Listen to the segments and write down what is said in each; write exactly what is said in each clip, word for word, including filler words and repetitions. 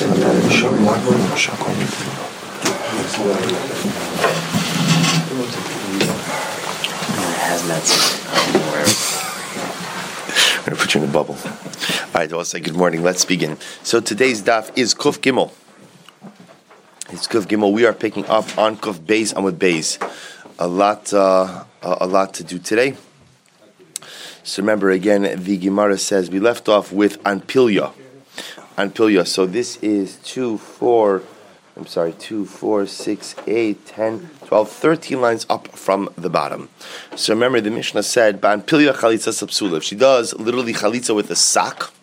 I'm going to put you in a bubble. All right, I'll say good morning. Let's begin. So today's daf is Kuf Gimel. It's Kuf Gimel. We are picking up on Kuf Beis Amud Beis. A lot, uh, a lot to do today. So remember again, the Gemara says we left off with Anpilya. Anpilya. So this is two, four. I'm sorry, two, four, six, eight, ten, twelve, thirteen lines up from the bottom. So remember, the Mishnah said, Ba'anpilya chalitza sapsula. If she does literally chalitza with a sock,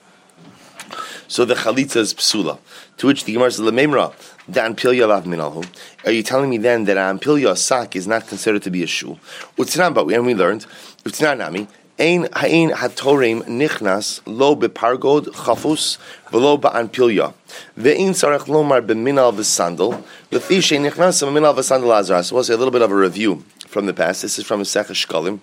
so the chalitza is psula. To which the Gemara says, Lememra, Da'anpilya lav minalhu. Are you telling me then that Anpilya, a sock, is not considered to be a shoe? Utznan, but and we learned, Utznan nami, Ein ha'in hatorim nichnas lo bepargod chafus v'lo ba'anpilya ve'in sarach lomar b'minal v'sandal l'fi she'in nichnas b'minal v'sandal azar. So we'll say a little bit of a review from the past. This is from Masechah Shkalim.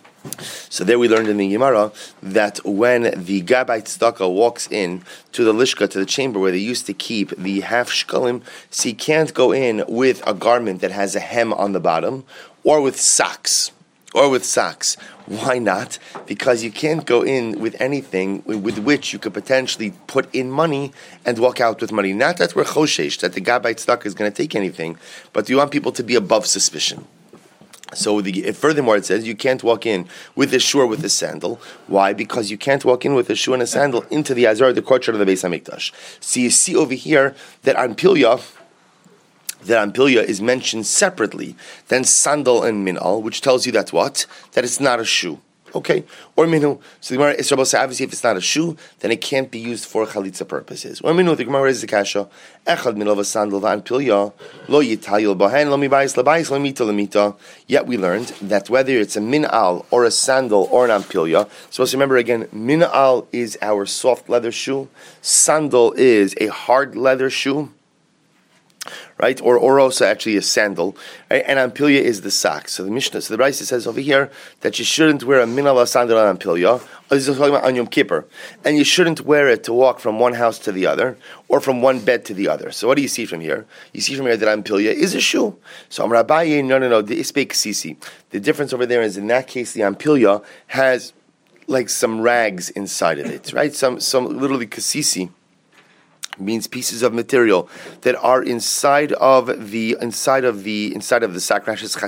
So there we learned in the Gemara that when the Gabbai Tzedakah walks in to the Lishka, to the chamber where they used to keep the half Shkalim, so he can't go in with a garment that has a hem on the bottom or with socks. Or with socks. Why not? Because you can't go in with anything with which you could potentially put in money and walk out with money. Not that we're choshesh, that the Gabbai Tzedakah is going to take anything, but you want people to be above suspicion. So the, furthermore, it says you can't walk in with a shoe or with a sandal. Why? Because you can't walk in with a shoe and a sandal into the Azar, the courtyard of the Beis HaMikdash. So you see over here that Anpilya, that Anpilya is mentioned separately than sandal and minal, which tells you that what? That it's not a shoe. Okay. Or minu. So the Gemara is supposed to say, obviously, if it's not a shoe, then it can't be used for chalitza purposes. Or minu, the Gemara is the kasha. Echad minal v'sandal v'anpilya lo yitayil bahen lo mibayis labayis lo mita lemita. Yet we learned that whether it's a minal or a sandal or an anpilya, so let's remember again, minal is our soft leather shoe. Sandal is a hard leather shoe. Right, or or also actually a sandal, right? And Anpilya is the sock. So the Mishnah, so the Brisa says over here that you shouldn't wear a minal sandal on Anpilya. This is talking about on Yom Kippur, and you shouldn't wear it to walk from one house to the other or from one bed to the other. So what do you see from here? You see from here that Anpilya is a shoe. So Amar Abaye, no, no, no, the Isbei Ksisi. The difference over there is in that case the Anpilya has like some rags inside of it, right? Some some literally kasisi. Means pieces of material that are inside of the inside of the inside of the sack.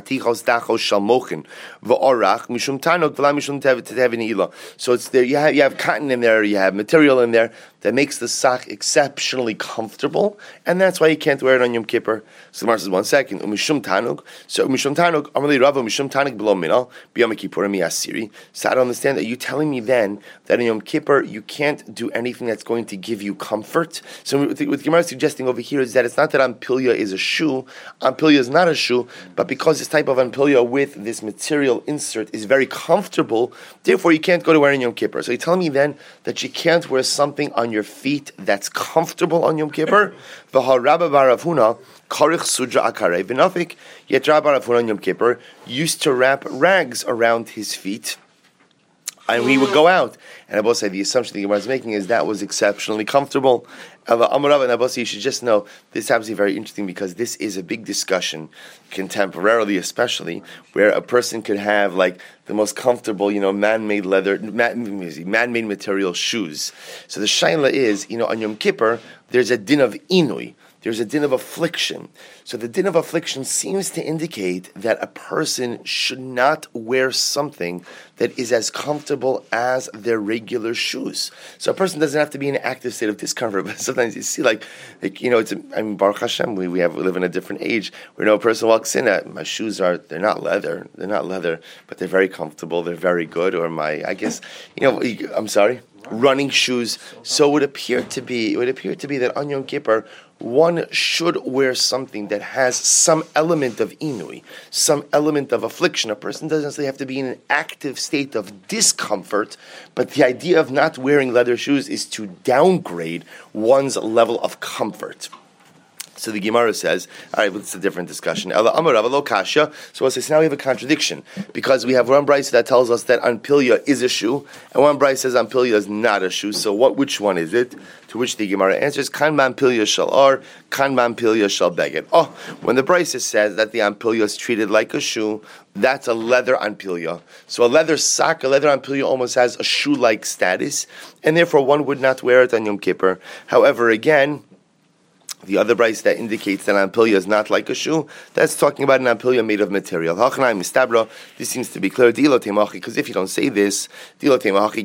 So it's there. You have you have cotton in there. You have material in there that makes the sack exceptionally comfortable, and that's why you can't wear it on Yom Kippur. So the Gemara says, one second. Umishum tanug. So umishum tanug. Amali Rava umishum tanug below minal b'Yom Kippurim yasiri. So I don't understand that. You telling me then that on Yom Kippur you can't do anything that's going to give you comfort? So what the Gemara is suggesting over here is that it's not that Anpilya is a shoe. Anpilya is not a shoe, but because this type of Anpilya with this material insert is very comfortable, therefore you can't go to wearing Yom Kippur. So you're telling me then that you can't wear something on your feet that's comfortable on Yom Kippur? V'harabba baravuna karich sudra akare v'nafik. Yet Rabbi Baravuna on Yom Kippur used to wrap rags around his feet, and we would go out. And Abba said the assumption the Gemara is making is that was exceptionally comfortable. Amarav and Abba, you should just know this happens to be very interesting because this is a big discussion, contemporarily especially, where a person could have like the most comfortable, you know, man-made leather, man-made material shoes. So the shaila is, you know, on Yom Kippur there's a din of inui. There's a din of affliction. So the din of affliction seems to indicate that a person should not wear something that is as comfortable as their regular shoes. So a person doesn't have to be in an active state of discomfort, but sometimes you see like, like you know, it's, I mean, Baruch Hashem, we, we have we live in a different age where no person walks in at, my shoes are, they're not leather, they're not leather, but they're very comfortable, they're very good, or my, I guess, you know, I'm sorry? running shoes. So it would appear to be, it would appear to be that on Yom Kippur, one should wear something that has some element of inui, some element of affliction. A person doesn't necessarily have to be in an active state of discomfort, but the idea of not wearing leather shoes is to downgrade one's level of comfort. So the Gemara says, all right, well, it's a different discussion. So we'll say, so now we have a contradiction, because we have one brayso that tells us that Anpilya is a shoe, and one brayso says Anpilya is not a shoe. So what? Which one is it? To which the Gemara answers, Kan Anpilya shall ar, Kan Anpilya shall beged. Oh, when the brayso says that the Anpilya is treated like a shoe, that's a leather Anpilya. So a leather sock, a leather Anpilya almost has a shoe-like status, and therefore one would not wear it on Yom Kippur. However, again, the other brayso that indicates that an Anpilya is not like a shoe, that's talking about an Anpilya made of material. This seems to be clear. Because if you don't say this, the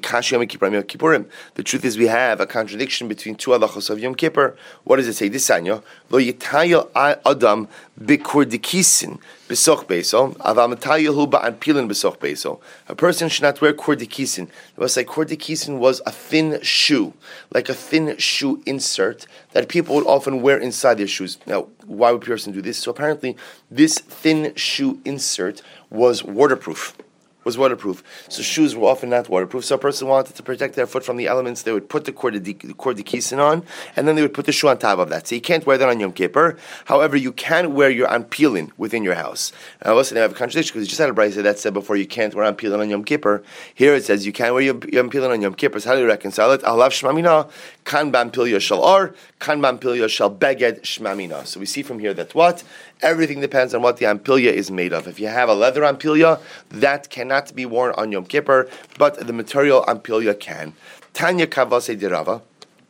truth is we have a contradiction between two halachos of Yom Kippur. What does it say? This Sanya, Lo yitayel adam bikurdikisin besoch beso, aval matayehu ba'anpilin besoch beso. A person should not wear kurdikisin. It was like kurdikisin was a thin shoe, like a thin shoe insert that people would often wear inside their shoes. Now, why would a person do this? So apparently, this thin shoe insert was waterproof. Was waterproof. So shoes were often not waterproof. So a person wanted to protect their foot from the elements. They would put the kurdikisin on, and then they would put the shoe on top of that. So you can't wear that on Yom Kippur. However, you can wear your anpilin within your house. Now, listen, I have a contradiction because you just had a brayso that said before you can't wear anpilin on Yom Kippur. Here it says you can wear your, your anpilin on Yom Kippur. So how do you reconcile it? Alav shmamina, kan banpilya shal ar, kan banpilya shal beged shmamina. So we see from here that what? Everything depends on what the anpilya is made of. If you have a leather anpilya, that cannot be worn on Yom Kippur, but the material anpilya can. Tanya kavase di Rava.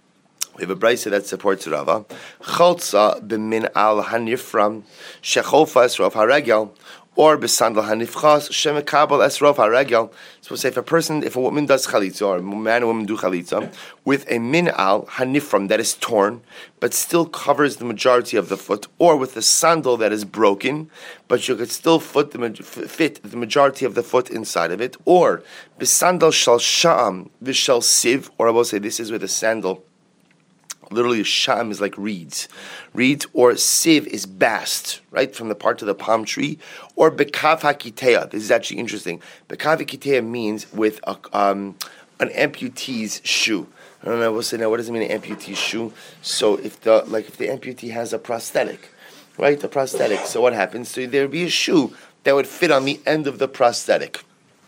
We have a brayso that supports Rava. Chalza b'min al hanifram shechofa esrov haregel, or b'sandal hanifchas shemekabel esrov haregel. So we'll say if a person, if a woman does chalitza, or a man and woman do chalitza, with a min al hanifram that is torn, but still covers the majority of the foot, or with a sandal that is broken, but you could still fit the, fit the majority of the foot inside of it, or b'sandal shal sha'am v'shal siv, or I will say this is with a sandal. Literally, sham is like reeds. Reeds, or siv is bast, right, from the part of the palm tree. Or bekav hakitea. This is actually interesting. Bekav hakitea means with a, um, an amputee's shoe. I don't know, we'll say now, what does it mean, an amputee's shoe? So if the, like if the amputee has a prosthetic, right, a prosthetic, so what happens? So there would be a shoe that would fit on the end of the prosthetic.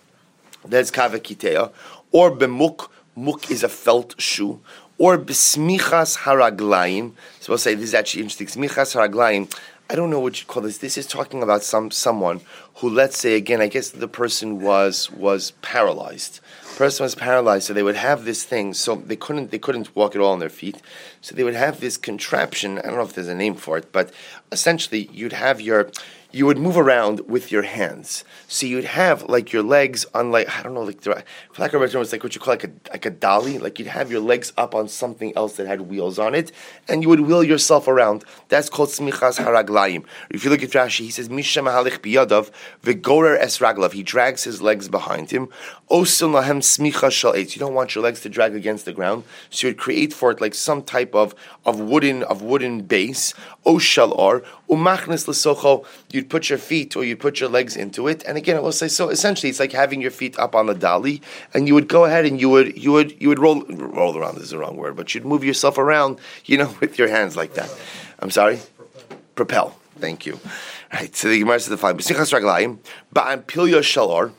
That's kav hakitea. Or bemuk, muk is a felt shoe. Or b'smichas haraglayim. So we'll say this is actually interesting. Smichas haraglayim. I don't know what you call this. This is talking about some someone who, let's say again, I guess the person was was paralyzed. The person was paralyzed, so they would have this thing. So they couldn't they couldn't walk at all on their feet. So they would have this contraption. I don't know if there's a name for it, but essentially you'd have your. You would move around with your hands. So you'd have like your legs on like, I don't know, like, for lack of a better term, it's like what you call like a like a dolly. Like you'd have your legs up on something else that had wheels on it, and you would wheel yourself around. That's called smichas haraglayim. If you look at Rashi, he says, Misha mahalich biyadav v'gorer es raglav. He drags his legs behind him. Osun lahem smicha shal eitz. You don't want your legs to drag against the ground, so you would create for it like some type of, of wooden of wooden base. O shal or umachnes l'socho. You'd put your feet or you'd put your legs into it, and again, I will say so. Essentially, it's like having your feet up on the dolly, and you would go ahead and you would you would you would roll roll around. This is the wrong word, but you'd move yourself around, you know, with your hands like that. I'm sorry, propel. Thank you. Right. So the Gemara says the following: B'sichas raglayim ba'anpilya shalor,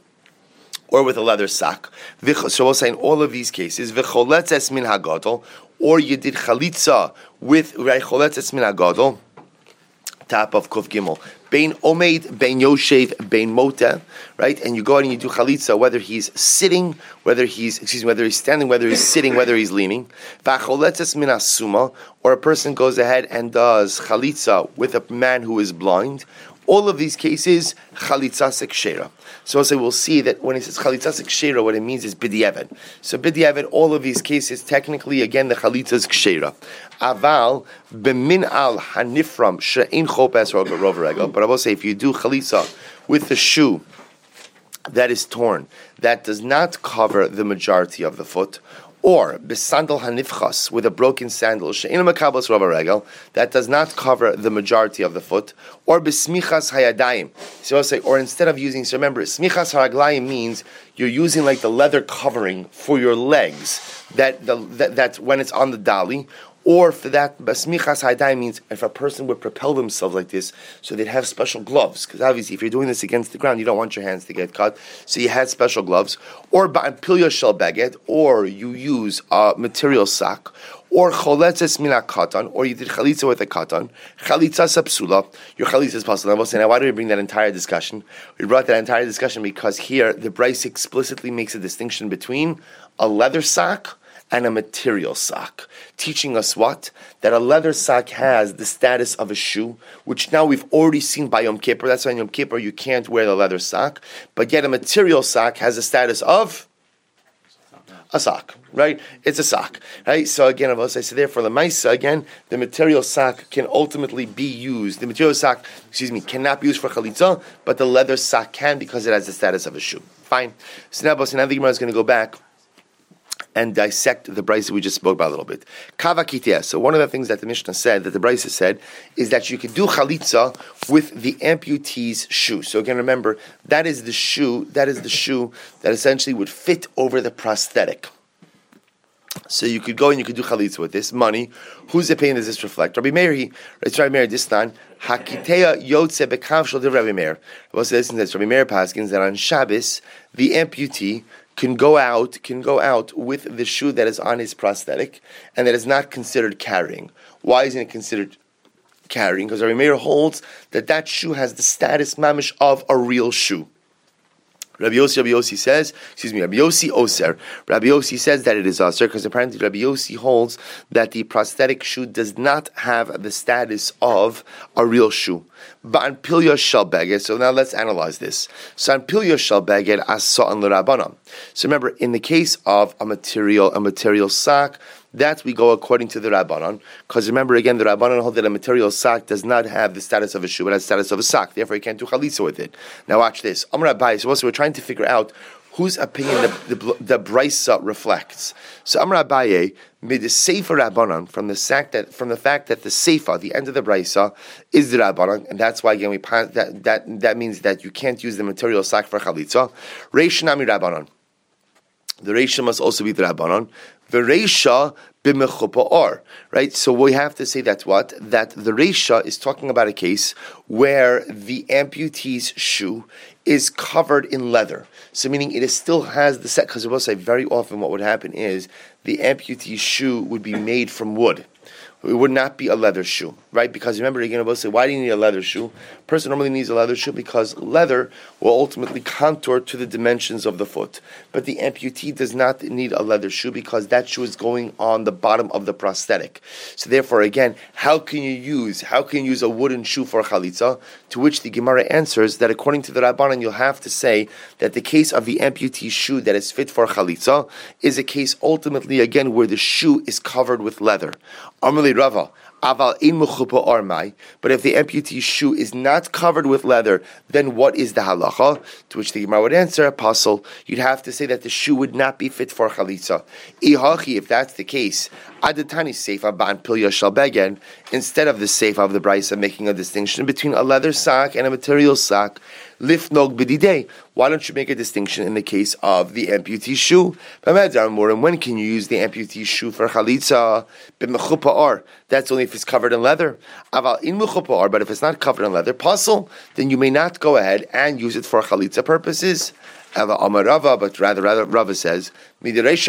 or with a leather sock. So we'll say in all of these cases, v'choletzes min hagadol, or you did chalitza with choletzes min hagadol. Top of Kuf Gimel. Bein Omeid, Bein Yoshev, Bein Mota, right? And you go out and you do chalitza, whether he's sitting, whether he's, excuse me, whether he's standing, whether he's sitting, whether he's leaning. Vacholetzes min asuma, or a person goes ahead and does chalitza with a man who is blind. All of these cases, chalitza sekshera. So I'll say we'll see that when it says chalitza sekshera, what it means is b'diavad. So b'diavad, all of these cases, technically, again, the chalitza is kshera. Aval b'min al hanifram she'in chopes rov regel. But I will say, if you do chalitza with the shoe that is torn, that does not cover the majority of the foot, or besandal hanifchas, with a broken sandal, she'ina makabos rova regel, that does not cover the majority of the foot, or besmichas hayadayim. So I'll say, or instead of using, so remember, smichas haraglayim means you're using like the leather covering for your legs, that the that, that when it's on the dolly, Or for that, basmichas haidai means if a person would propel themselves like this, so they'd have special gloves. Because obviously, if you're doing this against the ground, you don't want your hands to get cut. So you had special gloves. Or ba'anpilya shel beged, or you use a material sack. Or choletzes mina katan, or you did chalitza with a katan. Chalitza sapsula, your chalitza is possible. I will say, now why do we bring that entire discussion? We brought that entire discussion because here the Bryce explicitly makes a distinction between a leather sack and a material sack, teaching us what? That a leather sack has the status of a shoe, which now we've already seen by Yom Kippur. That's why in Yom Kippur you can't wear the leather sack, but yet a material sack has the status of a sock, right? It's a sock, right? So again, as I said there, for the Maisa, again, the material sock can ultimately be used. The material sock, excuse me, cannot be used for chalitza, but the leather sock can because it has the status of a shoe. Fine. So now, so now the Gemara is going to go back and dissect the brisa we just spoke about a little bit. Kava kitiyah. So one of the things that the Mishnah said, that the brisa said, is that you could do chalitza with the amputee's shoe. So again, remember, that is the shoe, that is the shoe that essentially would fit over the prosthetic. So you could go and you could do chalitza with this. Money. Whose opinion does this reflect? Rabbi Meir, he, it's Rabbi Meir this time. Hakiteya yotze bekav shel de Rabbi Meir. Rabbi says, Rabbi Meir paskins that on Shabbos, the amputee can go out, can go out with the shoe that is on his prosthetic, and that is not considered carrying. Why isn't it considered carrying? Because Rabbi Meir holds that that shoe has the status mamish of a real shoe. Rabbi Yossi, Rabbi Yossi says, excuse me, Rabbi Yossi Oser. Rabbi Yossi says that it is Oser because apparently Rabbi Yossi holds that the prosthetic shoe does not have the status of a real shoe. But on Pilya Shel Beged, so now let's analyze this. So on Pilya Shel Beged, as Sa'an L'Rabbanan. So remember, in the case of a material, a material sack, that we go according to the Rabbanan, because remember again, the Rabbanan hold that a material sack does not have the status of a shoe, it has the status of a sack. Therefore, you can't do chalitza with it. Now, watch this. Amar Abai. So also, we're trying to figure out whose opinion the the, the Brisa reflects. So Amar Abaye made the Sefer Rabbanan from the fact that from the fact that the Sefer, the end of the Brisa, is the Rabbanan, and that's why again we that that that means that you can't use the material sack for chalitza. Reish Nami Rabbanan. The Reisha must also be the Rabbanon. The Reisha b'mechupa, right? So we have to say that what? That the Reisha is talking about a case where the amputee's shoe is covered in leather. So meaning it is still has the set, because I will say very often what would happen is the amputee's shoe would be made from wood. It would not be a leather shoe, right? Because remember, again, I will say, why do you need a leather shoe? A person normally needs a leather shoe because leather will ultimately contour to the dimensions of the foot. But the amputee does not need a leather shoe because that shoe is going on the bottom of the prosthetic. So therefore, again, how can you use, how can you use a wooden shoe for chalitza? To which the Gemara answers that according to the Rabbanan, you'll have to say that the case of the amputee's shoe that is fit for chalitza is a case ultimately, again, where the shoe is covered with leather. Amalei Rava, aval in mechupa armai. But if the amputee's shoe is not covered with leather, then what is the halacha? To which the Gemara would answer, apostle, you'd have to say that the shoe would not be fit for chalitza. Ihachi, if that's the case, adatani seifa ban pilya shel beged, instead of the seifa of the brisa making a distinction between a leather sack and a material sack, lifnog b'didei. Why don't you make a distinction in the case of the amputee's shoe? And when can you use the amputee's shoe for chalitza? That's only if it's covered in leather. But if it's not covered in leather, puzzle, then you may not go ahead and use it for chalitza purposes. But rather, rather, Rava says, from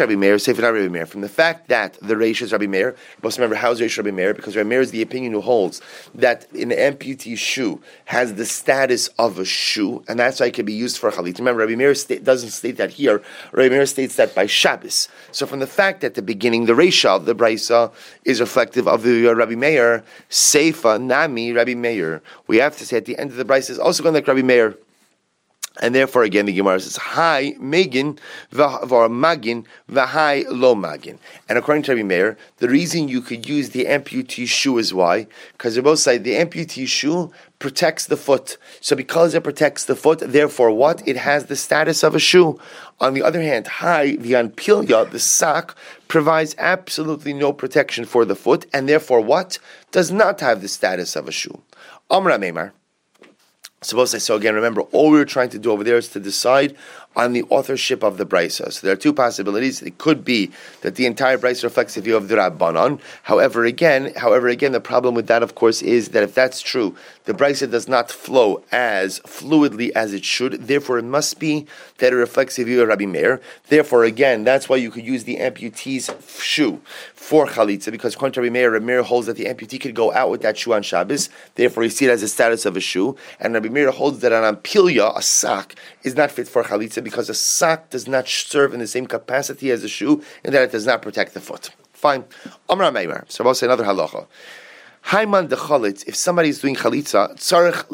the fact that the Reish is Rabbi Meir, you must remember how is Reish Rabbi Meir? Because Rabbi Meir is the opinion who holds that an amputee's shoe has the status of a shoe, and that's why it can be used for chalitza. Remember, Rabbi Meir sta- doesn't state that here. Rabbi Meir states that by Shabbos. So from the fact that the beginning, the Reish of the Brisa is reflective of the uh, Rabbi Meir, Seifa, Nami, Rabbi Meir, we have to say at the end of the Brisa is also going like Rabbi Meir. And therefore, again, the Gemara says, "Hi, Megin, var magin, v'hai lo magin." And according to Rabbi Meir, the reason you could use the amputee's shoe is why? Because they both say the amputee's shoe protects the foot. So because it protects the foot, therefore, what? It has the status of a shoe. On the other hand, hi, the anpilya, the sock, provides absolutely no protection for the foot, and therefore, what? Does not have the status of a shoe. Amra Meimar. Suppose I so again, remember, all we were trying to do over there is to decide on the authorship of the Brisa. So there are two possibilities. It could be that the entire Brisa reflects the view of the Rabbanon. However, again, however, again, the problem with that, of course, is that if that's true, the Brisa does not flow as fluidly as it should. Therefore, it must be that it reflects the view of Rabbi Meir. Therefore, again, that's why you could use the amputee's shoe for chalitza, because according to Rabbi Meir, Rabbi Meir holds that the amputee could go out with that shoe on Shabbos. Therefore, you see it as a status of a shoe. And Rabbi Meir holds that an ampilya, a sock, is not fit for chalitza because a sock does not serve in the same capacity as a shoe, and that it does not protect the foot. Fine. Amar Meimar. So I'll say another halacha. Haiman de chalitz, if somebody is doing chalitza, tzarech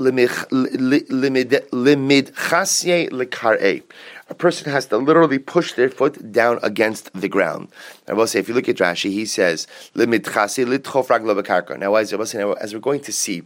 limid chasye lekar'e. A person has to literally push their foot down against the ground. I will say, if you look at Rashi, he says, limid chasye litchof raglo bekarka. Now, as, as we're going to see,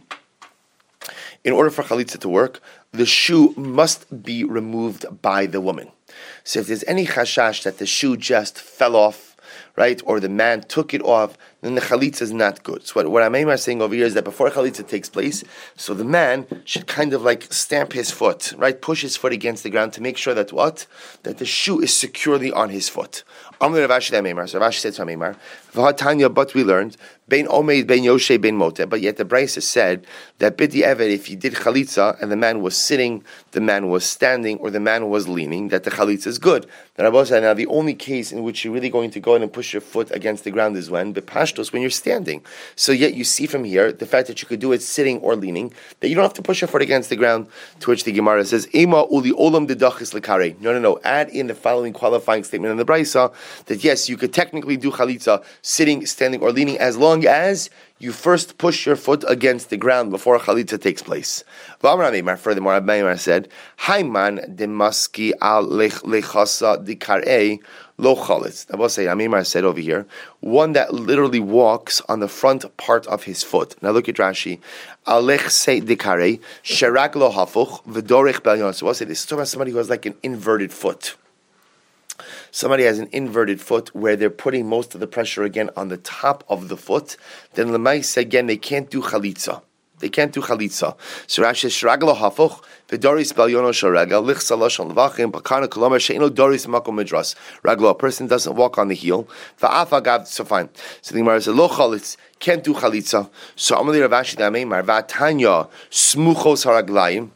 in order for chalitza to work, the shoe must be removed by the woman. So if there's any chashash that the shoe just fell off, right, or the man took it off, then the chalitza is not good. So what, what I'm saying over here is that before chalitza takes place, so the man should kind of like stamp his foot, right, push his foot against the ground to make sure that what? That the shoe is securely on his foot. So Rav said to Meimar, but we learned, Bein Omeid, Bein Yoshe, Bein Mote, but yet the Brisa said that Bidi Evet, if you did chalitza and the man was sitting, the man was standing, or the man was leaning, that the chalitza is good. Then Rav said, now the only case in which you're really going to go in and push your foot against the ground is when, Bepashtos, when you're standing. So yet you see from here, the fact that you could do it sitting or leaning, that you don't have to push your foot against the ground, to which the Gemara says, Ema uli olam dedachis lekare. No, no, no, add in the following qualifying statement in the Brisa, that yes, you could technically do chalitza sitting, standing, or leaning as long as you first push your foot against the ground before a chalitza takes place. Furthermore, Meimar said, Haiman demaski al lechasa dikarei lo chalitz. I will say, Meimar said over here, one that literally walks on the front part of his foot. Now look at Rashi. Alech se dikarei sherak lo hafuch v'dorech belyon. So we'll say this is talking about somebody who has like an inverted foot. Somebody has an inverted foot where they're putting most of the pressure again on the top of the foot, then l'maisa again they can't do chalitza. They can't do chalitza. So Rashi shraglo hafuch v'doris belyono sharagal lich salosh al levachim pakana kolomer sheino doris makom midras. Raglo, a person doesn't walk on the heel. Va'afa gav, so fine. So the Gemara says lo chalitz, can't do chalitza. So Amali Rav Ashi Dameimar va'tanya smuchos haraglayim.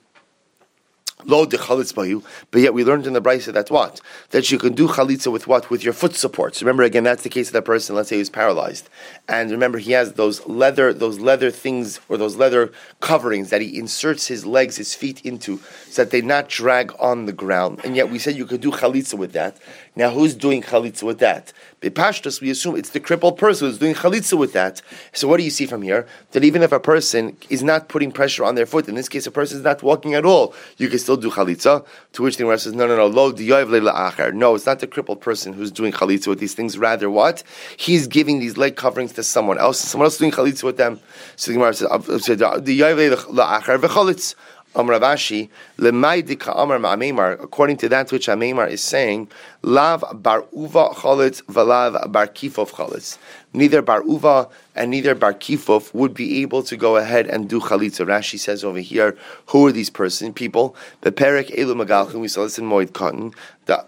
Lo de chalitz bayu, but yet we learned in the Brisa that what? That you can do chalitza with what? With your foot supports. Remember again, that's the case of that person, let's say he's paralyzed. And remember he has those leather, those leather things, or those leather coverings that he inserts his legs, his feet into, so that they not drag on the ground. And yet we said you could do chalitza with that. Now who's doing chalitza with that? Bepashtos, we assume it's the crippled person who's doing chalitza with that. So what do you see from here? That even if a person is not putting pressure on their foot, in this case a person is not walking at all, you can still do chalitza. To which the Gemara says, no, no, no, lo diyov leila acher. No, it's not the crippled person who's doing chalitza with these things. Rather, what? He's giving these leg coverings to someone else. Someone else is doing chalitza with them. So the Gemara says, diyov leila acher v'chalitz. Amar Rav Ashi, lemay Amar ma'ameimar. According to that which Ameimar is saying, lav bar uva chalitz v'lav bar kifov chalitz. Neither bar uva and neither bar kifov would be able to go ahead and do chalitza. Rashi says over here, who are these person people? The perek elu magalchim. We saw this in Moed Katan. The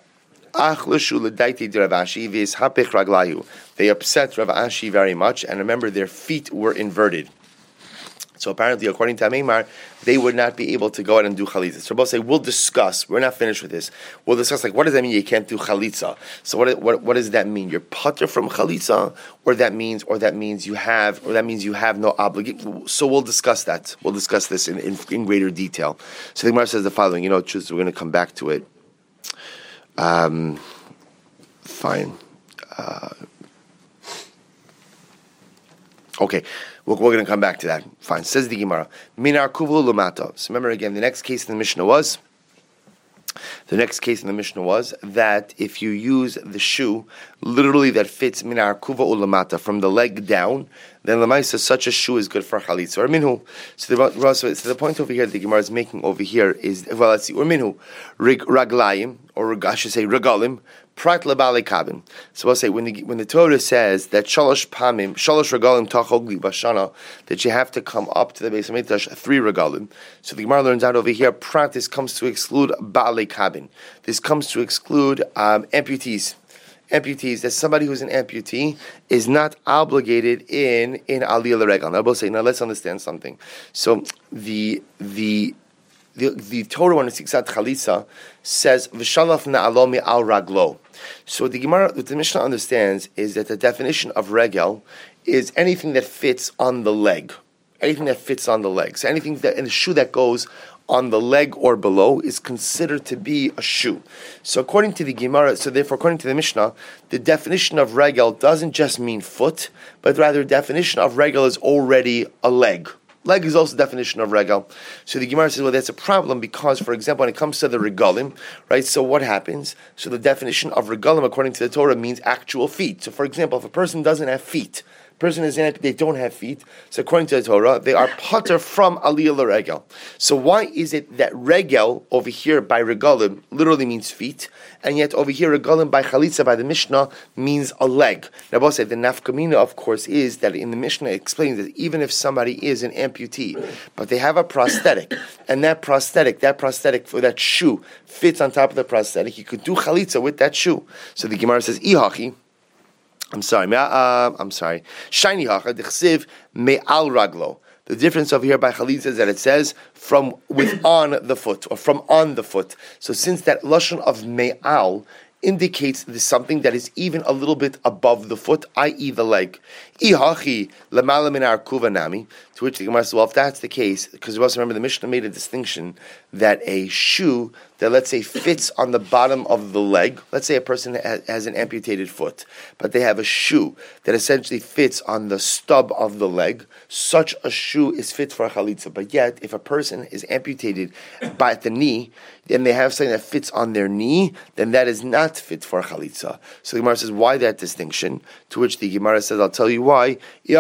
They upset Rav Ashi very much, and remember their feet were inverted. So apparently, according to Ameimar, they would not be able to go out and do chalitza. So both say, we'll discuss. We're not finished with this. We'll discuss, like, what does that mean you can't do chalitza? So what, what, what does that mean? You're putter from chalitza, or that means, or that means you have, or that means you have no obligation. So we'll discuss that. We'll discuss this in, in, in greater detail. So the Gemara says the following. You know, we're going to come back to it. Um, fine. Uh, okay. We're, we're going to come back to that. Fine. Says the Gemara. Minar kuvu lumata. So remember again, the next case in the Mishnah was, the next case in the Mishnah was that if you use the shoe, literally that fits minar kuva ulamata, from the leg down, then lemaisa such a shoe is good for chalitza. Or minhu. So the, so the point over here that the Gemara is making over here is, well, let's see. Or minhu raglayim, or I should say regalim. Prat lebali kabin. So I'll say when the when the Torah says that shalosh pamim, shalosh regalim tachogli bashana, that you have to come up to the Beis Hamikdash three regalim. So the Gemara learns out over here. Prat, this comes to exclude bali kabin. This comes to exclude um, amputees. Amputees, that somebody who's an amputee is not obligated in in aliyah l'regal. Now, we'll say, now let's understand something. So the the the, the Torah when it's Siksat Chalitza says v'shalaf na'alomi al raglo. So the Gemara, what the Mishnah understands is that the definition of regel is anything that fits on the leg, anything that fits on the leg. So anything that in a shoe that goes on the leg or below is considered to be a shoe. So according to the Gemara, so therefore according to the Mishnah, the definition of regel doesn't just mean foot, but rather the definition of regel is already a leg. Leg is also the definition of regel. So the Gemara says, well, that's a problem because, for example, when it comes to the regalim, right, so what happens? So the definition of regalim, according to the Torah, means actual feet. So for example, if a person doesn't have feet, person is in they don't have feet. So according to the Torah, they are pater from aliyah l'regel. So why is it that regel over here by regalim literally means feet, and yet over here regalim by chalitza by the Mishnah means a leg? Now, both say the nafkamina, of course, is that in the Mishnah it explains that even if somebody is an amputee, but they have a prosthetic, and that prosthetic, that prosthetic for that shoe fits on top of the prosthetic, you could do chalitza with that shoe. So the Gemara says, ihachi. I'm sorry, uh, I'm sorry. Shiny hacha dechsiv me'al raglo. The difference over here by chalitza is that it says from with on the foot or from on the foot. So since that lashon of me'al indicates there's something that is even a little bit above the foot, that is the leg. Ihachi lemala min arkuva nami. To which the Gemara says, well, if that's the case, because you also remember the Mishnah made a distinction that a shoe that, let's say, fits on the bottom of the leg, let's say a person has an amputated foot, but they have a shoe that essentially fits on the stub of the leg, such a shoe is fit for a chalitza. But yet, if a person is amputated by the knee, and they have something that fits on their knee, then that is not fit for a chalitza. So the Gemara says, why that distinction? To which the Gemara says, I'll tell you why.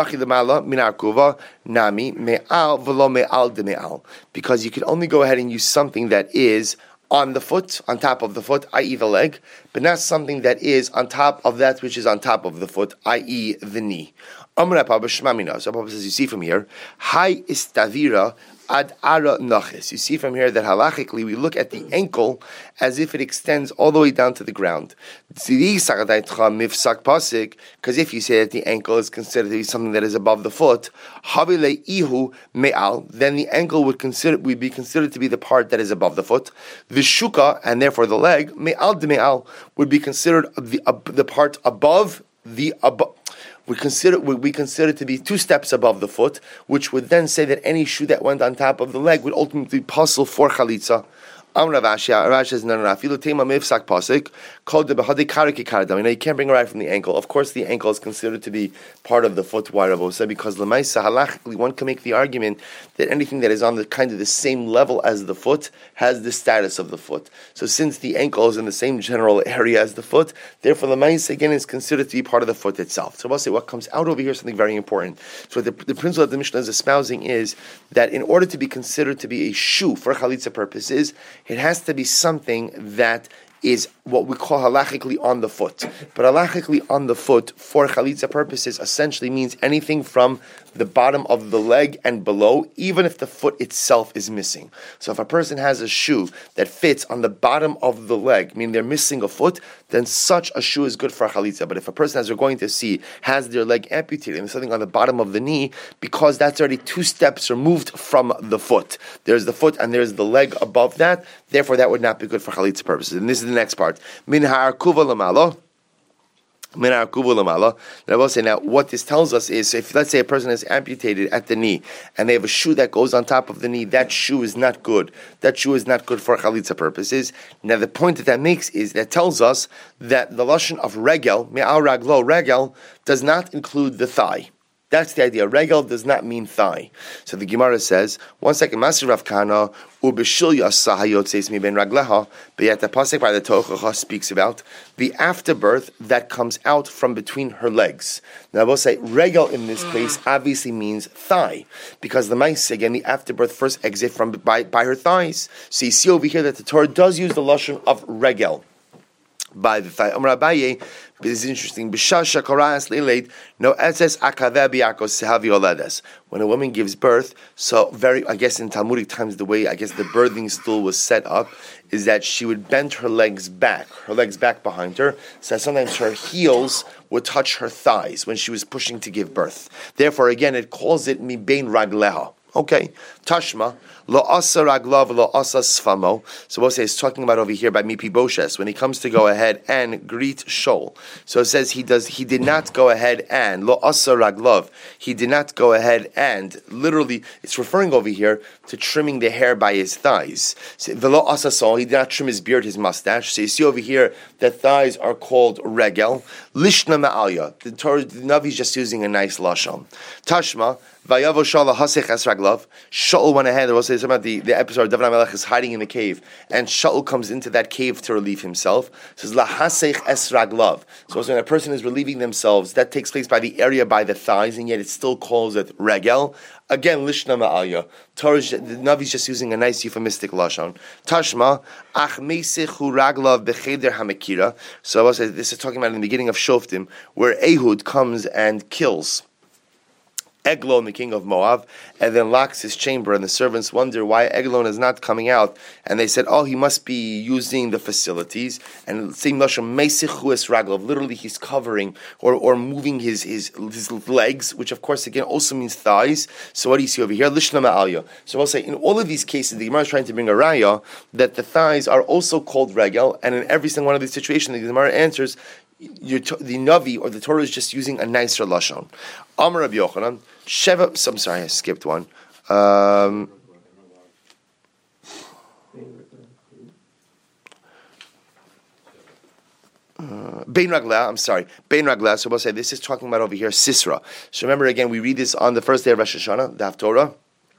Nami me'al v'lo me'al de me'al, because you can only go ahead and use something that is on the foot, on top of the foot, that is the leg, but not something that is on top of that which is on top of the foot, that is the knee. Amr Papa Shmamina. So Papa says, you see from here, Hai istavira ad ara nachis. You see from here that halachically we look at the ankle as if it extends all the way down to the ground. Because if you say that the ankle is considered to be something that is above the foot, ihu me'al, then the ankle would consider would be considered to be the part that is above the foot. The shuka, and therefore the leg, me'al de me'al, would be considered the uh, the part above the above. We consider we consider it to be two steps above the foot, which would then say that any shoe that went on top of the leg would ultimately be possible for chalitza. Am Rav Ashi, Rav says no, no, no. Filu tema mifsak pasik called the behadi kariki kardam. You know, you can't bring it right from the ankle. Of course, the ankle is considered to be part of the foot. Why Rav said because lemaisa halachically one can make the argument that anything that is on the kind of the same level as the foot has the status of the foot. So since the ankle is in the same general area as the foot, therefore lemaisa again is considered to be part of the foot itself. So I'll say what comes out over here is something very important. So the, the principle that the Mishnah is espousing is that in order to be considered to be a shoe for chalitza purposes, it has to be something that is what we call halachically on the foot. But halachically on the foot for chalitza purposes essentially means anything from the bottom of the leg and below, even if the foot itself is missing. So if a person has a shoe that fits on the bottom of the leg, meaning they're missing a foot, then such a shoe is good for chalitza. But if a person, as we're going to see, has their leg amputated and something on the bottom of the knee, because that's already two steps removed from the foot. There's the foot and there's the leg above that, therefore that would not be good for chalitza purposes. And this is the next part. Min ha'arkuva lamalo. Min ha'arkuva lamalo. And I will say now, what this tells us is, if let's say a person is amputated at the knee, and they have a shoe that goes on top of the knee, that shoe is not good. That shoe is not good for chalitza purposes. Now the point that that makes is, that tells us that the lashon of regel, me'al raglo, regel, does not include the thigh. That's the idea. Regel does not mean thigh. So the Gemara says, one second, Masir Rav Kana, ubeshil yasaha yotzeis mi ben ragleha, but yet the pasuk by the Tochacha speaks about the afterbirth that comes out from between her legs. Now I will say, regel in this case obviously means thigh, because the mice, again, the afterbirth first exit from by, by her thighs. So you see over here that the Torah does use the lashon of regel, by the thigh. Amar Abaye, this is interesting. B'shasha koras leiled no etzes akaveh biakos sehavi oledes. When a woman gives birth, so very, I guess in Talmudic times, the way I guess the birthing stool was set up is that she would bend her legs back, her legs back behind her, so that sometimes her heels would touch her thighs when she was pushing to give birth. Therefore, again, it calls it mi bein ragleha. Okay, Tashma, lo asa raglav, lo asa sfamo. So we'll say it's talking about over here by Mepiboshes when he comes to go ahead and greet Shaul. So it says he does. He did not go ahead and lo asa raglav. He did not go ahead and literally. It's referring over here to trimming the hair by his thighs. So, lo asa sol. He did not trim his beard, his mustache. So you see over here that thighs are called regel. Lishna ma'alya. The Torah, the Navi is just using a nice lashon. Tashma. Vayavo Shaul hasech es raglav. Shaul went ahead. We'll say something about the, the episode of David HaMelech is hiding in the cave, and Shaul comes into that cave to relieve himself. It says lahasech es raglav. So when a person is relieving themselves, that takes place by the area by the thighs, and yet it still calls it regel. Again, lishna ma'alya. Torah, the Navi is just using a nice euphemistic lashon. Tashma ach meisechu raglav becheder hamekira. So I will say this is talking about in the beginning of Shoftim, where Ehud comes and kills Eglon, the king of Moab, and then locks his chamber, and the servants wonder why Eglon is not coming out, and they said, oh, he must be using the facilities, and same lashon meisichu es raglav, literally he's covering or, or moving his, his his legs, which of course again also means thighs. So what do you see over here? Lishna ma'alya. So I'll say in all of these cases, the Gemara is trying to bring a raya that the thighs are also called regel, and in every single one of these situations, the Gemara answers, Your, the Navi or the Torah is just using a nicer lashon. Amar Rabbi Yochanan, Sheva. I'm sorry, I skipped one. Um, uh, Bein Raglah, I'm sorry, Bein Raglah. So we'll say this is talking about over here Sisra. So remember again, we read this on the first day of Rosh Hashanah, the Haftorah.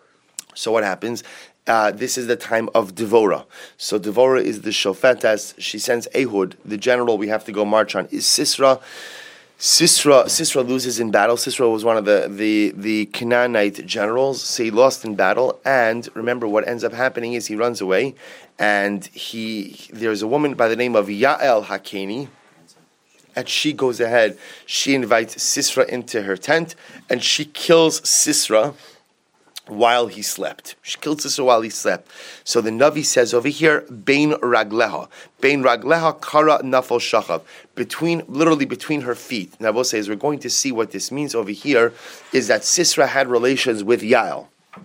So what happens? Uh, this is the time of Devora. So Devora is the shofetas. She sends Ehud, the general we have to go march on. Is Sisra. Sisra Sisra loses in battle. Sisra was one of the, the, the Canaanite generals. So he lost in battle. And remember what ends up happening is he runs away. And he there's a woman by the name of Yael Hakeni. And she goes ahead. She invites Sisra into her tent. And she kills Sisra while he slept. She killed Sisra while he slept. So the Navi says over here, Bein Ragleha. Bein Ragleha Kara Nafal Shachav. Between, literally between her feet. Now, I will say, as we're going to see what this means over here, is that Sisra had relations with Yael,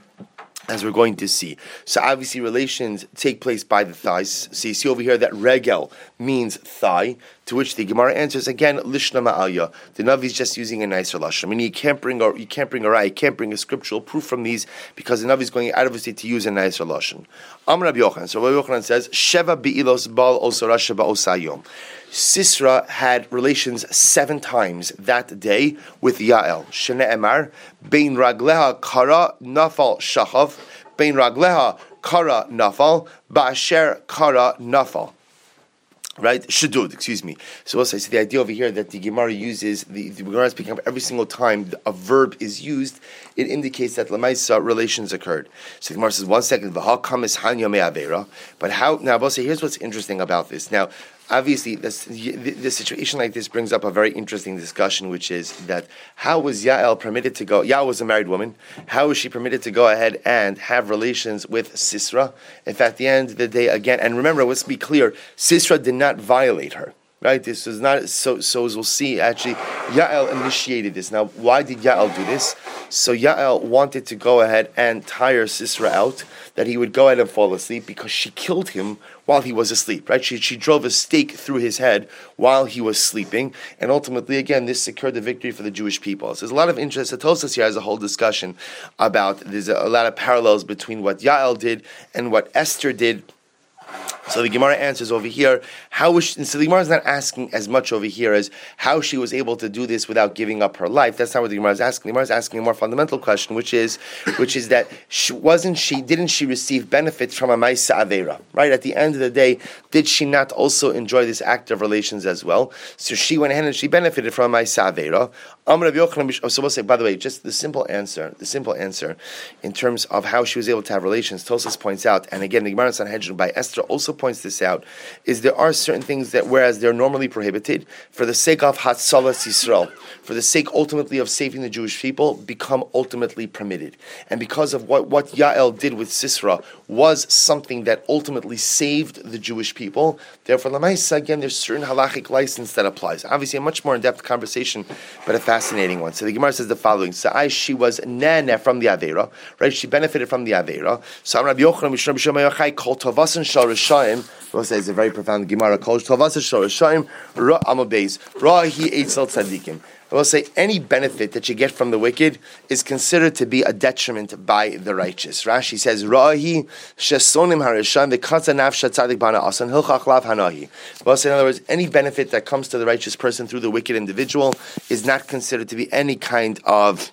as we're going to see. So obviously relations take place by the thighs. So you see over here that regel means thigh, to which the Gemara answers again, lishna ma'alya. The Navi is just using a nicer lashon. I mean, you can't bring a, you can't bring a raya, you can't bring a scriptural proof from these, because the Navi is going out of his way to use a nicer lashon. Amar Rabbi Yochanan. So Rabbi Yochanan says, Sheva bi'ilos bal osara sheba osayom. Sisra had relations seven times that day with Yael. Shene Emar, Bein Ragleha Kara Nafal Shachav, Bein Ragleha Kara Nafal, Ba'asher Kara Nafal. Right? Shadud, excuse me. So also, so the idea over here that the Gemara uses, the, the Gemara is picking up every single time a verb is used, it indicates that Lamaisa relations occurred. So the Gemara says, one second, V'ha kamis hanya me'avera. But how, now I will say, here's what's interesting about this. Now, obviously, this, the, the situation like this brings up a very interesting discussion, which is that how was Yael permitted to go? Yael was a married woman. How was she permitted to go ahead and have relations with Sisra? In fact, at the end of the day, again, and remember, let's be clear, Sisra did not violate her. Right, this is not so. So as we'll see, actually, Yael initiated this. Now, why did Yael do this? So Yael wanted to go ahead and tire Sisra out, that he would go ahead and fall asleep, because she killed him while he was asleep. Right, she she drove a stake through his head while he was sleeping, and ultimately, again, this secured the victory for the Jewish people. So there's a lot of interest. The Tosfos here has a whole discussion about. There's a, a lot of parallels between what Yael did and what Esther did So the Gemara answers over here, how was she, so the Gemara is not asking as much over here as how she was able to do this without giving up her life. That's not what the Gemara is asking. The Gemara is asking a more fundamental question, which is, which is that she, wasn't she, didn't she receive benefit from a Maisa Aveira? Right? At the end of the day, did she not also enjoy this act of relations as well? So she went ahead and she benefited from a Maisa Aveira. So we'll say, by the way, just the simple answer, the simple answer in terms of how she was able to have relations, Tosas points out, and again, the Gemara in Sanhedrin by Esther also points this out, is there are certain things that, whereas they're normally prohibited, for the sake of Hatzalas Yisrael, for the sake ultimately of saving the Jewish people, become ultimately permitted. And because of what, what Yael did with Sisera was something that ultimately saved the Jewish people, therefore, Lamaisa, again, there's certain halachic license that applies. Obviously, a much more in-depth conversation, but a fascinating one. So the Gemara says the following, so I, she was nene from the Aveira, right? She benefited from the Aveira. So Rabbi Yochanan, Mishra B'Shem Yochai, Kol Tovasan Shal Rishayim, we'll say it's a very profound Gemara, Kol Tovasan Shal Rishayim, Ra Amabeis, Ra Hi Eitzel Tzadikim. I will say any benefit that you get from the wicked is considered to be a detriment by the righteous. Rashi says, Ra'ahi shesonim harishan v'katza nafsha tzadik bana asan hilchach lav hanahi. Well, in other words, any benefit that comes to the righteous person through the wicked individual is not considered to be any kind of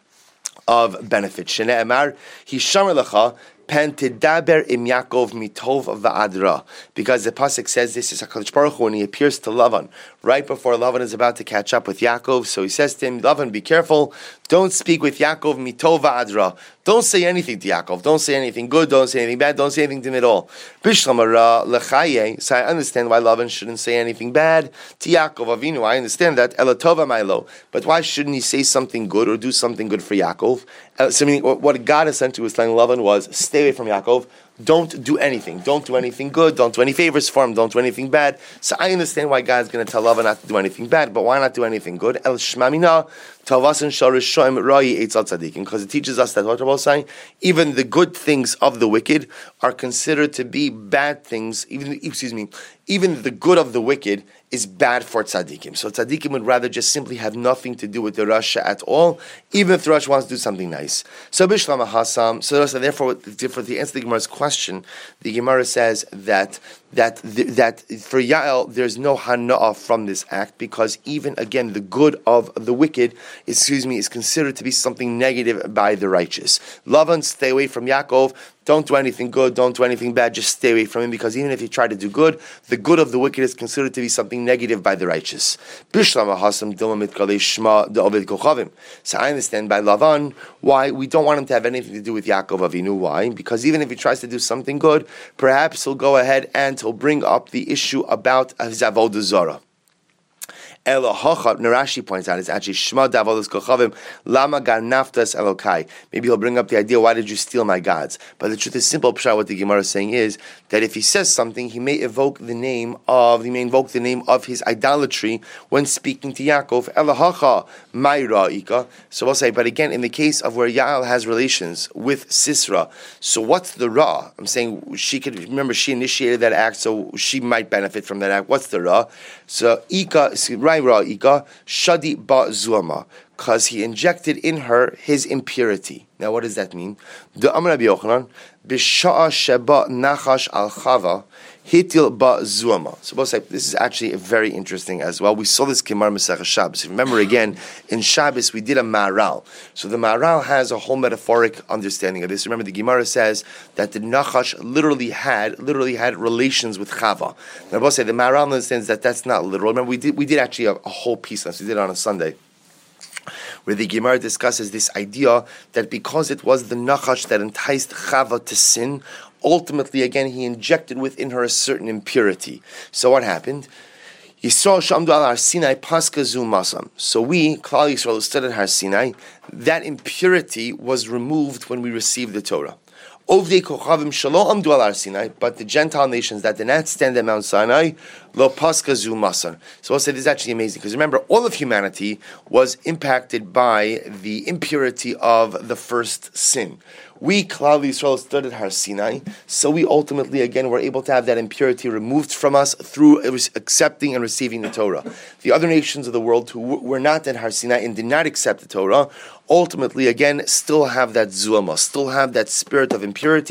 of benefit. Shnei Amar, Hishamar lecha, Pen tidaber im Yaakov mitov va'adra, because the pasuk says this is HaKadosh Baruch Hu when he appears to Lavan right before Lavan is about to catch up with Yaakov. So he says to him, Lavan, be careful, don't speak with Yaakov mitov va'adra. Don't say anything to Yaakov. Don't say anything good. Don't say anything bad. Don't say anything to him at all. Bishlamara lechaye. So I understand why Lavan shouldn't say anything bad to Yaakov Avinu. I understand that. Elatova Milo. But why shouldn't he say something good or do something good for Yaakov? Uh, so meaning, what God essentially was telling Lavan was, stay away from Yaakov. Don't do anything. Don't do anything good. Don't do any favors for him. Don't do anything bad. So I understand why God's going to tell Lavan not to do anything bad, but why not do anything good? El Shmamina. Because it teaches us that what Rabbi is saying, even the good things of the wicked are considered to be bad things. Even excuse me, even the good of the wicked is bad for tzaddikim. So tzaddikim would rather just simply have nothing to do with the Rasha at all, even if the Rasha wants to do something nice. So Bishlam Hasam. So therefore, for the answer to the Gemara's question, the Gemara says that that that for Yael there's no hana'ah from this act, because even again the good of the wicked, excuse me, is considered to be something negative by the righteous. Lavan, stay away from Yaakov. Don't do anything good. Don't do anything bad. Just stay away from him, because even if you try to do good, the good of the wicked is considered to be something negative by the righteous. So I understand by Lavan why we don't want him to have anything to do with Yaakov Avinu. Why? Because even if he tries to do something good, perhaps he'll go ahead and he'll bring up the issue about his avodah zarah. Elohachab, Narashi points out, it's actually Shema Davodas Kochavim, Lama Gar Naftas Elokai. Maybe he'll bring up the idea, why did you steal my gods? But the truth is simple. Pshat, what the Gemara is saying is that if he says something, he may evoke the name of, he may invoke the name of his idolatry when speaking to Yaakov. Elohacha Mayra Ika. So we'll say, but again, in the case of where Yael has relations with Sisera, so what's the Ra? I'm saying she could, remember she initiated that act, so she might benefit from that act. What's the Ra? So Ika, Shadi ba zuama, because he injected in her his impurity. Now, what does that mean? The Amar Rabbi Yochanan, b'sha'a sheba nachash al chava hitil ba zuama. So, both say this is actually very interesting as well. We saw this Gemara Masechah Shabbos. Remember again, in Shabbos we did a Maharal. So the Maharal has a whole metaphoric understanding of this. Remember, the Gemara says that the Nachash literally had literally had relations with Chava. Now, both say the Maharal understands that that's not literal. Remember, we did we did actually a, a whole piece on this. We did it on a Sunday, where the Gemara discusses this idea that because it was the Nachash that enticed Chava to sin, ultimately, again, he injected within her a certain impurity. So what happened? Yisrael Shamdu al Har Sinai Paska Zu Masam. So we, Klal Yisrael, who stood at Har Sinai, that impurity was removed when we received the Torah. Ovdei Kochavim Shalo Amdu al Har Sinai, but the Gentile nations that did not stand at Mount Sinai, Lo Paska Zu Masar. So I'll say this is actually amazing, because remember, all of humanity was impacted by the impurity of the first sin. We, Klal Yisrael, stood at Har Sinai, so we ultimately, again, were able to have that impurity removed from us through accepting and receiving the Torah. The other nations of the world who were not at Har Sinai and did not accept the Torah, ultimately, again, still have that zuama, still have that spirit of impurity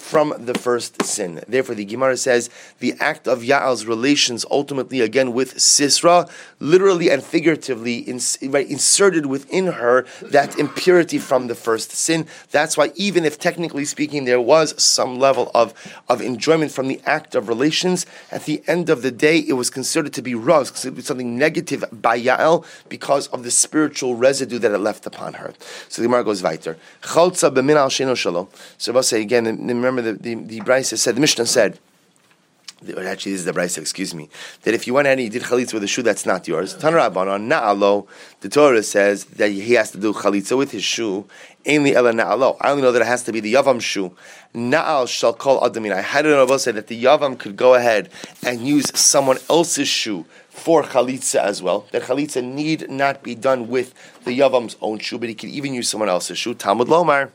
from the first sin. Therefore, the Gemara says the act of Ya'al's relations ultimately again with Sisra, literally and figuratively ins- right, inserted within her that impurity from the first sin. That's why even if technically speaking there was some level of, of enjoyment from the act of relations, at the end of the day it was considered to be Raz, considered to be something negative by Ya'al because of the spiritual residue that it left upon her. So the Gemara goes weiter. Chalza b'min al sheno shelo. So I'll say again, remember the, the, the Brisa said, the Mishnah said, actually this is the Brisa, excuse me, that if you went ahead and you did chalitza with a shoe that's not yours, Tan Rabbanon, na'alo, the Torah says that he has to do chalitza with his shoe, ainli ela na'alo. I only know that it has to be the Yavam shoe. Na'al shall call adamin. I had it on say that the Yavam could go ahead and use someone else's shoe for chalitza as well. That chalitza need not be done with the Yavam's own shoe, but he could even use someone else's shoe. Talmud Lomar.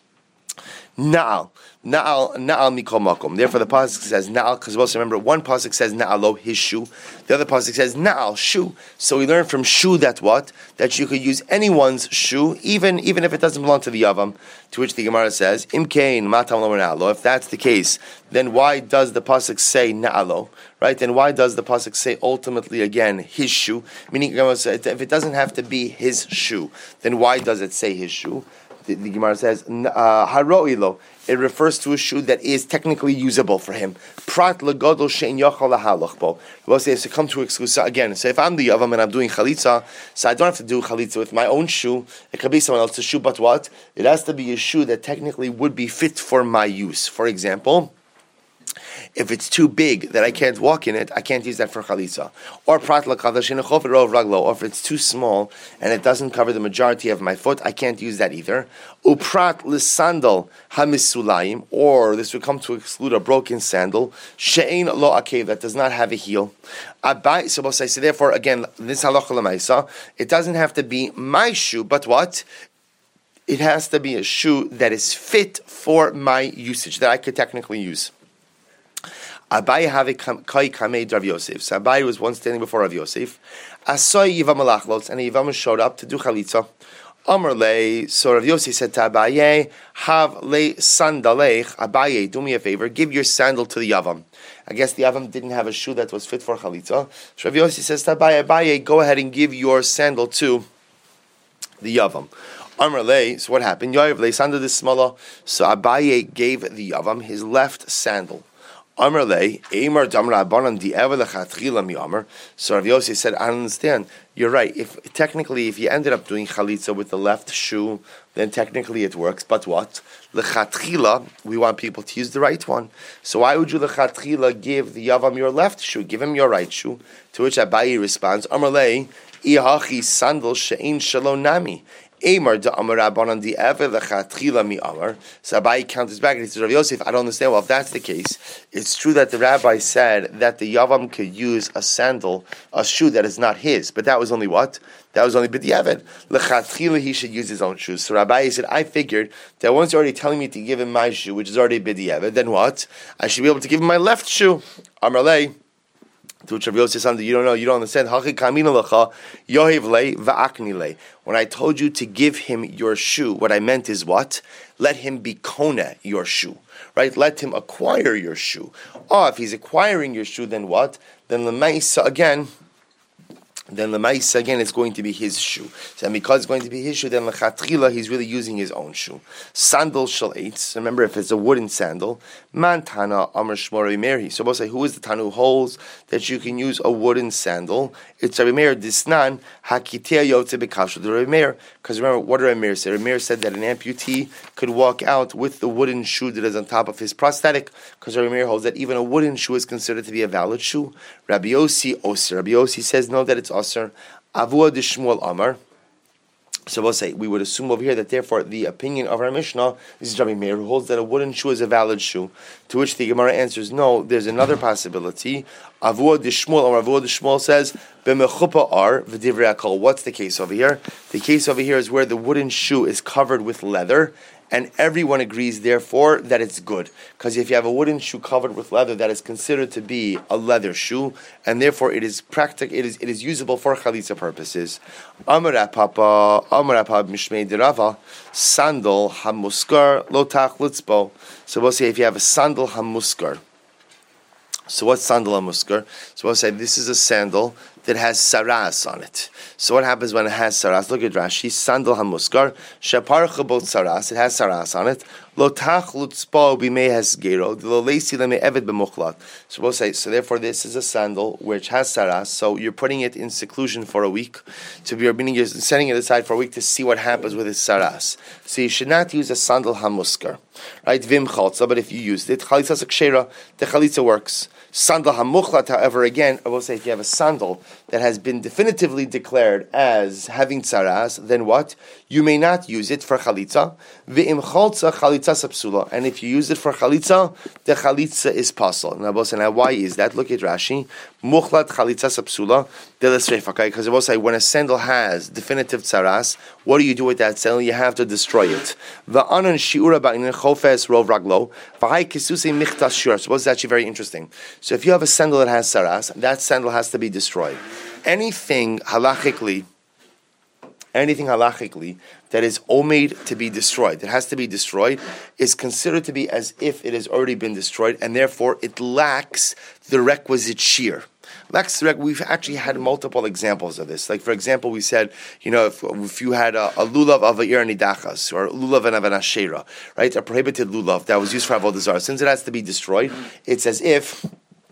Na'al. Na'al, na'al mikol makom. Therefore, the pasuk says na'al, because we also remember one pasuk says na'alo, his shoe. The other pasuk says na'al, shoe. So we learn from shoe that what? That you could use anyone's shoe, even, even if it doesn't belong to the Yavam, to which the Gemara says, Im kain matam lo na'alo. If that's the case, then why does the pasuk say na'alo? Right? Then why does the pasuk say ultimately again his shoe? Meaning, if it doesn't have to be his shoe, then why does it say his shoe? The, the Gemara says, haro'ilo. It refers to a shoe that is technically usable for him. Prat legodol shein yochal lahalach bo. We'll say it's to come to exclusive again. So if I'm the Yavam and I'm doing chalitza, so I don't have to do chalitza with my own shoe. It could be someone else's shoe, but what? It has to be a shoe that technically would be fit for my use. For example, if it's too big that I can't walk in it, I can't use that for chalitza. Or prat l'kadash raglo. Or if it's too small and it doesn't cover the majority of my foot, I can't use that either. Uprat l'sandal hamisulayim. Or this would come to exclude a broken sandal. She'ein lo akev, that does not have a heel. Abai, so we'll say, so therefore, again, this halacha l'maisa, it doesn't have to be my shoe, but what? It has to be a shoe that is fit for my usage, that I could technically use. Abai have kai kamei Rav Yosef. So Abai was once standing before Rav Yosef. Asoy Yivam alachlos, and Yivam showed up to do chalitza. Amar le, so Rav Yosef said to Abaye, have le sandalech. Abaye, do me a favor, give your sandal to the Yavam. I guess the Yavam didn't have a shoe that was fit for chalitza. So Rav Yosef says to Abaye, Abaye, go ahead and give your sandal to the Yavam. Amar le, so what happened? Yoav le sandal this smala. So Abaye gave the Yavam his left sandal. Amar le, Eimar damra abanan di ever lechatchila mi Amar. So Rav Yosef said, I understand. You're right. If technically, if you ended up doing chalitza with the left shoe, then technically it works. But what? Lechatchila, we want people to use the right one. So why would you lechatchila give the Yavam your left shoe? Give him your right shoe. To which Abayi responds, Amar le, Ihachi sandal she'ein shalom nami. Amar da Amar Rabbanan di Ever lechatchila mi Amar. So Abai counters back and he says, Rav Yosef, I don't understand. Well, if that's the case, it's true that the rabbi said that the Yavam could use a sandal, a shoe that is not his, but that was only what? That was only b'diavad. Lechatchila, he should use his own shoes. So Rabbi said, I figured that once you're already telling me to give him my shoe, which is already b'diavad, then what? I should be able to give him my left shoe. Amar lei. To which Rav Yosef said, you don't know, you don't understand. When I told you to give him your shoe, what I meant is what? Let him be kona your shoe, right? Let him acquire your shoe. Oh, if he's acquiring your shoe, then what? Then l'maisa again. Then l'maisa again, it's going to be his shoe. So, and because it's going to be his shoe, then l'chatchila, he's really using his own shoe. Sandal shel eitz. Remember, if it's a wooden sandal, man tana amar shmo Rabbi Meir. So we'll say, who is the tana who holds that you can use a wooden sandal? It's Rabbi Meir disnan hakitea yotze bekashu to Rabbi Meir. Because remember, what did Rabbi Meir say? Rabbi Meir said that an amputee could walk out with the wooden shoe that is on top of his prosthetic. Because Rabbi Meir holds that even a wooden shoe is considered to be a valid shoe. Rabbi Yossi osir. Rabbi Yossi says no, that it's osir. Avua de Shmuel Amar. So we'll say, we would assume over here that therefore the opinion of our Mishnah is Rabbi Meir, who holds that a wooden shoe is a valid shoe. To which the Gemara answers, no, there's another possibility. Avua de Shmuel Amar. Avua de Shmuel says, B'mechupa ar v'divrei hakol. What's the case over here? The case over here is where the wooden shoe is covered with leather, and everyone agrees, therefore, that it's good. Because if you have a wooden shoe covered with leather, that is considered to be a leather shoe, and therefore it is practical. It is it is usable for chalitza purposes. Amar Papa, Amar Papa Mishmei Derava, sandal hamuskar lotach litzbo. So we'll say if you have a sandal hamuskar. So what's sandal hamuskar? So we'll say this is a sandal that has saras on it. So what happens when it has saras? Look at Rashi. Sandal hamuskar shapar chabot saras. It has saras on it. Lotach lutzpo bimei hasgero. Lo leisi leme eved b'muchlat. So we'll say. So therefore, this is a sandal which has saras. So you're putting it in seclusion for a week. To be meaning you're setting it aside for a week to see what happens with its saras. So you should not use a sandal hamuskar, right? Vim chalza. But if you used it, chalitza kshera, the chalitza works. Sandal hamuchlat, however, again, I will say if you have a sandal that has been definitively declared as having tzaras, then what? You may not use it for chalitza. V'im chalza chalitza sapsula. And if you use it for chalitza, the chalitza is pasul. Now, I will say, now why is that? Look at Rashi. Muchlat chalitza sapsula. Because I will say, when a sandal has definitive tzaras, what do you do with that sandal? You have to destroy it. V'anan shiura ba'inin chofes rov raglo. V'hai kisuse michtas shur. So what's actually very interesting. So if you have a sandal that has saras, that sandal has to be destroyed. Anything halachically, anything halachically that is omeid to be destroyed, that has to be destroyed, is considered to be as if it has already been destroyed, and therefore it lacks the requisite shear. Lacks, we've actually had multiple examples of this. Like, for example, we said, you know, if, if you had a, a lulav of a ir nidachas, or a lulav of an ashera, right, a prohibited lulav that was used for avodah zarah, since it has to be destroyed, it's as if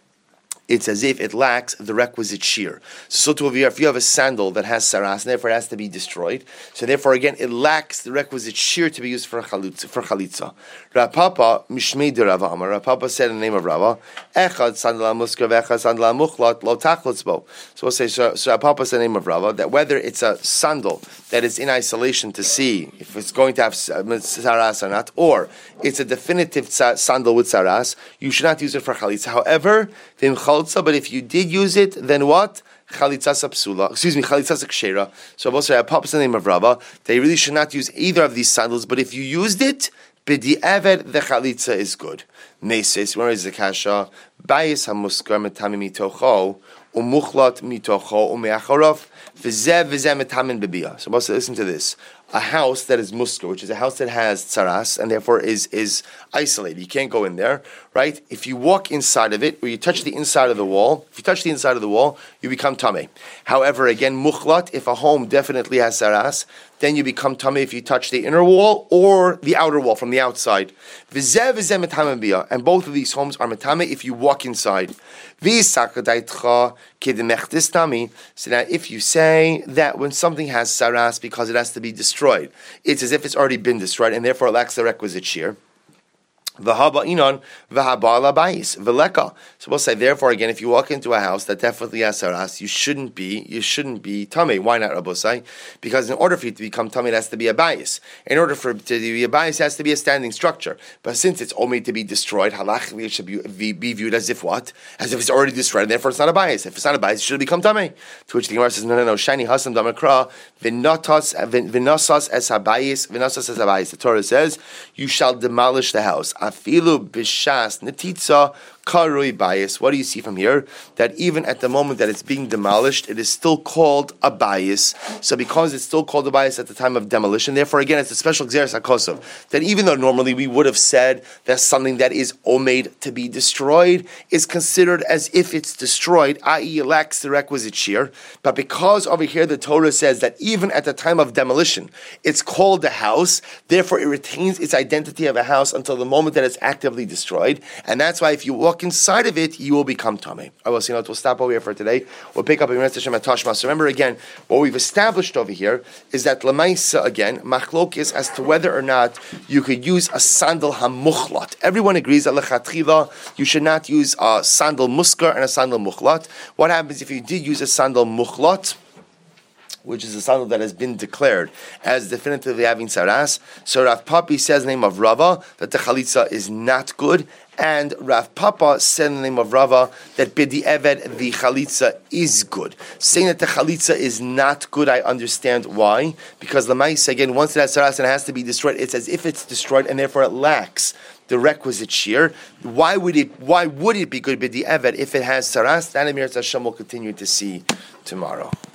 It's as if it lacks the requisite shear. So, to if you have a sandal that has saras, and therefore it has to be destroyed, so therefore again it lacks the requisite shear to be used for chalitza. For chalitza, Rav Papa Mishmei de Rav Amar. Rav Papa said in the name of Rava, Echad sandal muskar v'echad sandal muchlat lo tachlitzbo. So we'll say so. So Rav Papa said in the name of Rava that whether it's a sandal that is in isolation to see if it's going to have saras or not, or it's a definitive sandal with saras, you should not use it for chalitza. However, but if you did use it, then what? Chalitza sapsula. Excuse me, chalitza kshera. So also I pop in the name of Rava. They really should not use either of these sandals. But if you used it, b'di'eved the chalitza is good. Meses. Where is the kasha? Bayis hamuskar metami mitocho umuchlat mitocho umeacharav v'zeh v'zeh metamin bebia. So also listen to this. A house that is muskar, which is a house that has tzaras, and therefore is is isolated. You can't go in there, right? If you walk inside of it, or you touch the inside of the wall, if you touch the inside of the wall, you become tameh. However, again, muchlat, if a home definitely has tzaras, then you become tameh if you touch the inner wall or the outer wall from the outside. V'zeh v'zeh metamin bebia, and both of these homes are metameh if you walk inside. So now if you say that when something has saras because it has to be destroyed, it's as if it's already been destroyed and therefore it lacks the requisite shear. V'haba inon v'haba labayis v'leka. So we'll say, therefore, again, if you walk into a house that definitely has saras, you shouldn't be, you shouldn't be tamei. Why not, Rabosai? Because in order for you to become tamei, it has to be a bayis. In order for it to be a bayis, it has to be a standing structure. But since it's only to be destroyed, halachically it should be, be viewed as if what? As if it's already destroyed, and therefore it's not a bayis. If it's not a bayis, it should become tamei. To which the Gemara says, no, no, no. Shani hasam damakra v'natas v'nasas es habayis v'nasas es habayis. The Torah says, you shall demolish the house. Afilu b'shas netitza karui bayis. What do you see from here? That even at the moment that it's being demolished, it is still called a bayis. So because it's still called a bayis at the time of demolition, therefore again it's a special gzeres hakosov. That even though normally we would have said that something that is omeid to be destroyed is considered as if it's destroyed, that is, it lacks the requisite shear. But because over here the Torah says that even at the time of demolition, it's called a house, therefore it retains its identity of a house until the moment that it's actively destroyed. And that's why if you walk inside of it, you will become tamei. I will see. We'll stop over here for today. We'll pick up in Hashem at Tashma. So remember again, what we've established over here is that lamaisa again machlok is as to whether or not you could use a sandal hamuchlat. Everyone agrees that lechatchila you should not use a sandal muskar and a sandal muchlat. What happens if you did use a sandal muchlat? which is a sandal that has been declared as definitively having saras. So Rav Papi says the name of Rava that the chalitza is not good, and Rav Papa said in the name of Rava that b'di eved the chalitza is good. Saying that the chalitza is not good, I understand why, because Lamais, again, once it has saras and it has to be destroyed, it's as if it's destroyed and therefore it lacks the requisite shear. Why would it? Why would it be good b'di eved if it has saras? That Amir Hashem will continue to see tomorrow.